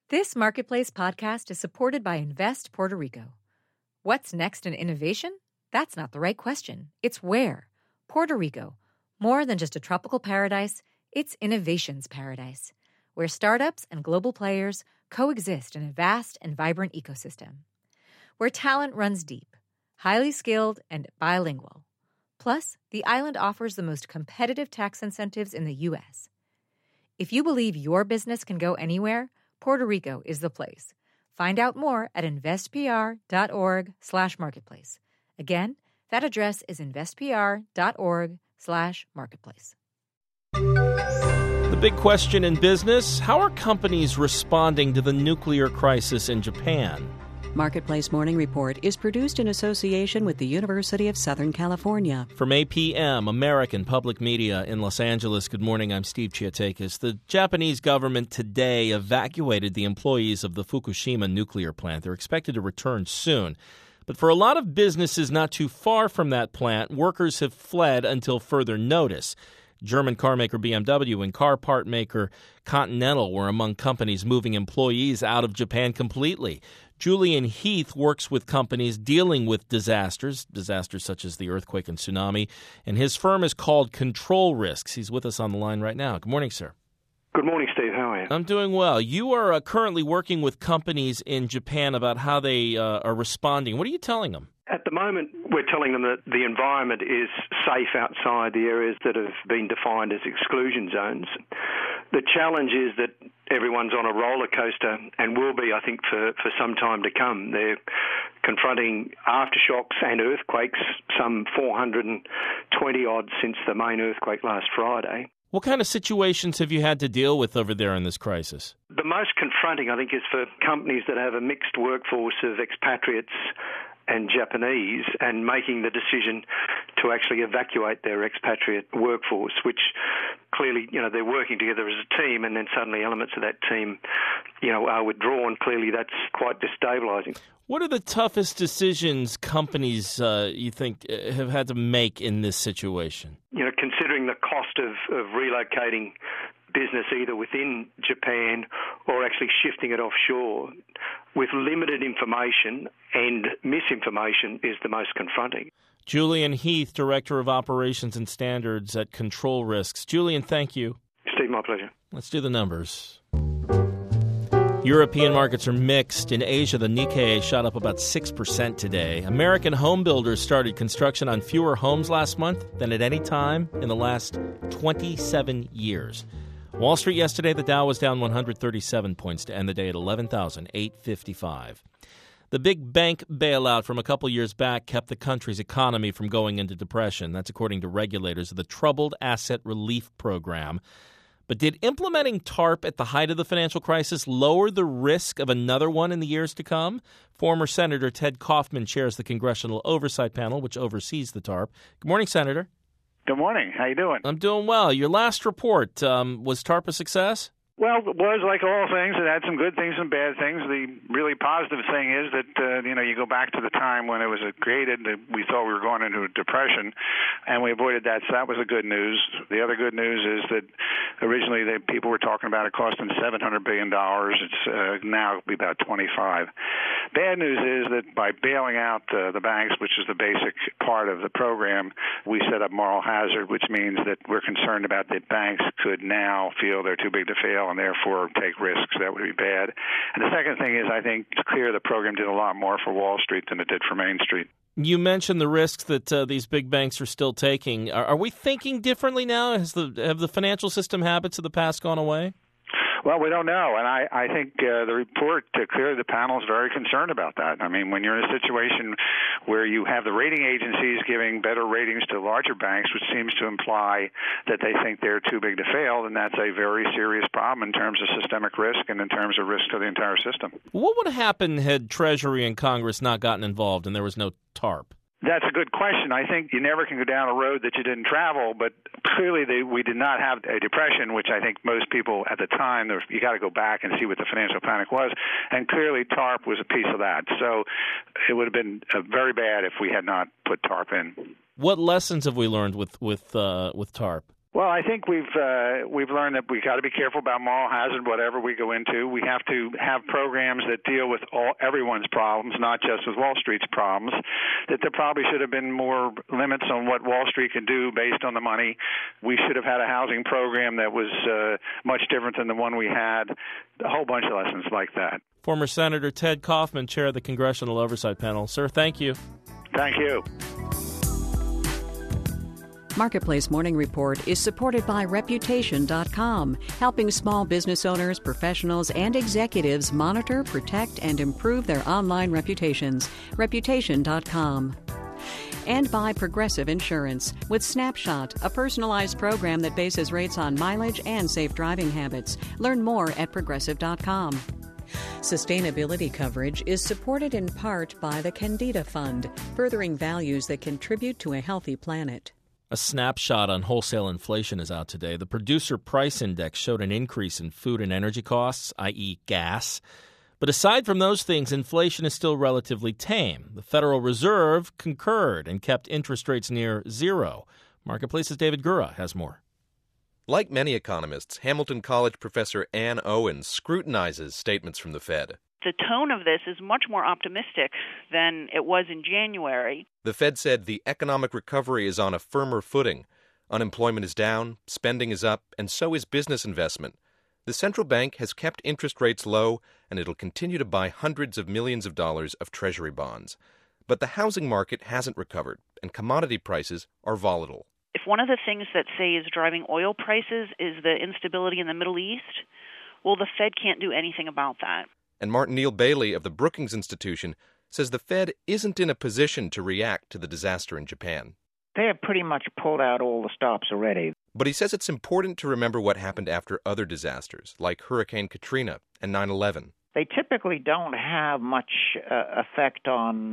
This Marketplace podcast is supported by Invest Puerto Rico. What's next in innovation? That's not the right question. It's where. Puerto Rico. More than just a tropical paradise, it's innovation's paradise, where startups and global players coexist in a vast and vibrant ecosystem. Where talent runs deep, highly skilled, and bilingual. Plus, the island offers the most competitive tax incentives in the U.S. If you believe your business can go anywhere, Puerto Rico is the place. Find out more at investpr.org/marketplace. Again, that address is investpr.org/marketplace. The big question in business, how are companies responding to the nuclear crisis in Japan? Marketplace Morning Report is produced in association with the University of Southern California. From APM, American Public Media in Los Angeles, good morning, I'm Steve Chiatakis. The Japanese government today evacuated the employees of the Fukushima nuclear plant. They're expected to return soon. But for a lot of businesses not too far from that plant, workers have fled until further notice. German car maker BMW and car part maker Continental were among companies moving employees out of Japan completely. Julian Heath works with companies dealing with disasters such as the earthquake and tsunami, and his firm is called Control Risks. He's with us on the line right now. Good morning, sir. Good morning, Steve. How are you? I'm doing well. You are currently working with companies in Japan about how they are responding. What are you telling them? At the moment, we're telling them that the environment is safe outside the areas that have been defined as exclusion zones. The challenge is that everyone's on a roller coaster and will be, I think, for some time to come. They're confronting aftershocks and earthquakes, some 420-odd since the main earthquake last Friday. What kind of situations have you had to deal with over there in this crisis? The most confronting, I think, is for companies that have a mixed workforce of expatriates and Japanese, and making the decision to actually evacuate their expatriate workforce, which clearly, they're working together as a team, and then suddenly elements of that team, are withdrawn. Clearly, that's quite destabilizing. What are the toughest decisions companies, you think, have had to make in this situation? Considering the cost of relocating business either within Japan or actually shifting it offshore with limited information, and misinformation is the most confronting. Julian Heath, Director of Operations and Standards at Control Risks. Julian, thank you. Steve, my pleasure. Let's do the numbers. European markets are mixed. In Asia, the Nikkei shot up about 6% today. American home builders started construction on fewer homes last month than at any time in the last 27 years. Wall Street yesterday, the Dow was down 137 points to end the day at 11,855. The big bank bailout from a couple years back kept the country's economy from going into depression. That's according to regulators of the Troubled Asset Relief Program. But did implementing TARP at the height of the financial crisis lower the risk of another one in the years to come? Former Senator Ted Kaufman chairs the Congressional Oversight Panel, which oversees the TARP. Good morning, Senator. Good morning. How you doing? I'm doing well. Your last report, was TARP a success? Well, it was like all things. It had some good things and bad things. The really positive thing is that, you go back to the time when it was created, we thought we were going into a depression, and we avoided that, so that was the good news. The other good news is that originally people were talking about it costing $700 billion. It's now be about 25. Bad news is that by bailing out the banks, which is the basic part of the program, we set up moral hazard, which means that we're concerned about that banks could now feel they're too big to fail and therefore take risks. That would be bad. And the second thing is, I think it's clear the program did a lot more for Wall Street than it did for Main Street. You mentioned the risks that these big banks are still taking. Are we thinking differently now? Have the financial system habits of the past gone away? Well, we don't know, and I think the report, clearly the panel is very concerned about that. I mean, when you're in a situation where you have the rating agencies giving better ratings to larger banks, which seems to imply that they think they're too big to fail, then that's a very serious problem in terms of systemic risk and in terms of risk to the entire system. What would happen had Treasury and Congress not gotten involved and there was no TARP? That's a good question. I think you never can go down a road that you didn't travel, but clearly we did not have a depression, which I think most people at the time, you got to go back and see what the financial panic was, and clearly TARP was a piece of that. So it would have been very bad if we had not put TARP in. What lessons have we learned with TARP? Well, I think we've learned that we got to be careful about moral hazard, whatever we go into. We have to have programs that deal with everyone's problems, not just with Wall Street's problems. That there probably should have been more limits on what Wall Street can do based on the money. We should have had a housing program that was much different than the one we had. A whole bunch of lessons like that. Former Senator Ted Kaufman, chair of the Congressional Oversight Panel. Sir, thank you. Thank you. Marketplace Morning Report is supported by Reputation.com, helping small business owners, professionals, and executives monitor, protect, and improve their online reputations. Reputation.com. And by Progressive Insurance, with Snapshot, a personalized program that bases rates on mileage and safe driving habits. Learn more at Progressive.com. Sustainability coverage is supported in part by the Candida Fund, furthering values that contribute to a healthy planet. A snapshot on wholesale inflation is out today. The Producer Price Index showed an increase in food and energy costs, i.e. gas. But aside from those things, inflation is still relatively tame. The Federal Reserve concurred and kept interest rates near zero. Marketplace's David Gura has more. Like many economists, Hamilton College professor Ann Owens scrutinizes statements from the Fed. The tone of this is much more optimistic than it was in January. The Fed said the economic recovery is on a firmer footing. Unemployment is down, spending is up, and so is business investment. The central bank has kept interest rates low, and it'll continue to buy hundreds of millions of dollars of Treasury bonds. But the housing market hasn't recovered, and commodity prices are volatile. If one of the things that, say, is driving oil prices is the instability in the Middle East, well, the Fed can't do anything about that. And Martin Neal Bailey of the Brookings Institution says the Fed isn't in a position to react to the disaster in Japan. They have pretty much pulled out all the stops already. But he says it's important to remember what happened after other disasters, like Hurricane Katrina and 9/11. They typically don't have much effect on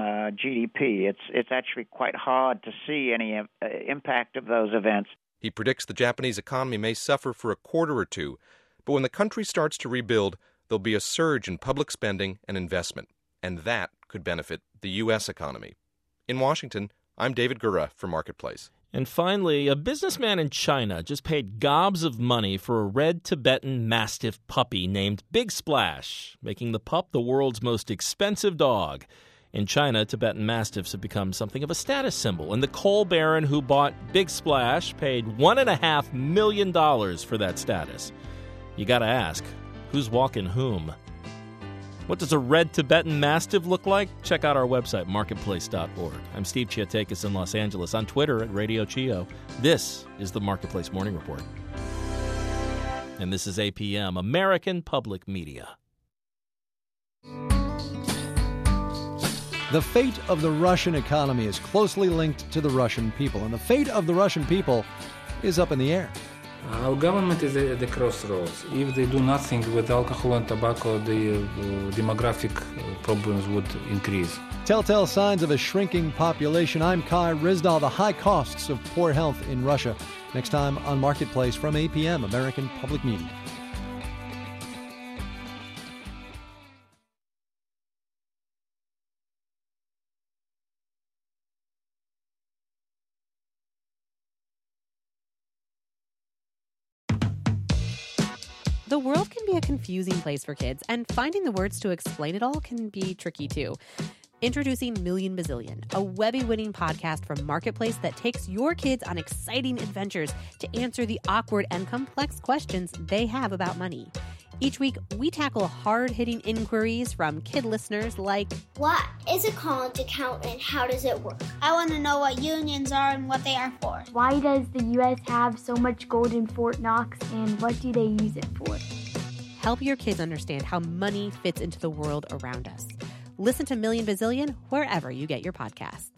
GDP. It's actually quite hard to see any impact of those events. He predicts the Japanese economy may suffer for a quarter or two, but when the country starts to rebuild, there'll be a surge in public spending and investment, and that could benefit the U.S. economy. In Washington, I'm David Gura for Marketplace. And finally, a businessman in China just paid gobs of money for a red Tibetan Mastiff puppy named Big Splash, making the pup the world's most expensive dog. In China, Tibetan Mastiffs have become something of a status symbol, and the coal baron who bought Big Splash paid $1.5 million for that status. You gotta ask, who's walking whom? What does a red Tibetan Mastiff look like? Check out our website, marketplace.org. I'm Steve Chiatakis in Los Angeles, on Twitter at Radio Chio. This is the Marketplace Morning Report. And this is APM, American Public Media. The fate of the Russian economy is closely linked to the Russian people, and the fate of the Russian people is up in the air. Our government is at the crossroads. If they do nothing with alcohol and tobacco, the demographic problems would increase. Telltale signs of a shrinking population. I'm Kai Ryssdal. The high costs of poor health in Russia. Next time on Marketplace from APM, American Public Media. The world can be a confusing place for kids, and finding the words to explain it all can be tricky too. Introducing Million Bazillion, a Webby-winning podcast from Marketplace that takes your kids on exciting adventures to answer the awkward and complex questions they have about money. Each week, we tackle hard-hitting inquiries from kid listeners like, what is a college account and how does it work? I want to know what unions are and what they are for. Why does the U.S. have so much gold in Fort Knox, and what do they use it for? Help your kids understand how money fits into the world around us. Listen to Million Bazillion wherever you get your podcasts.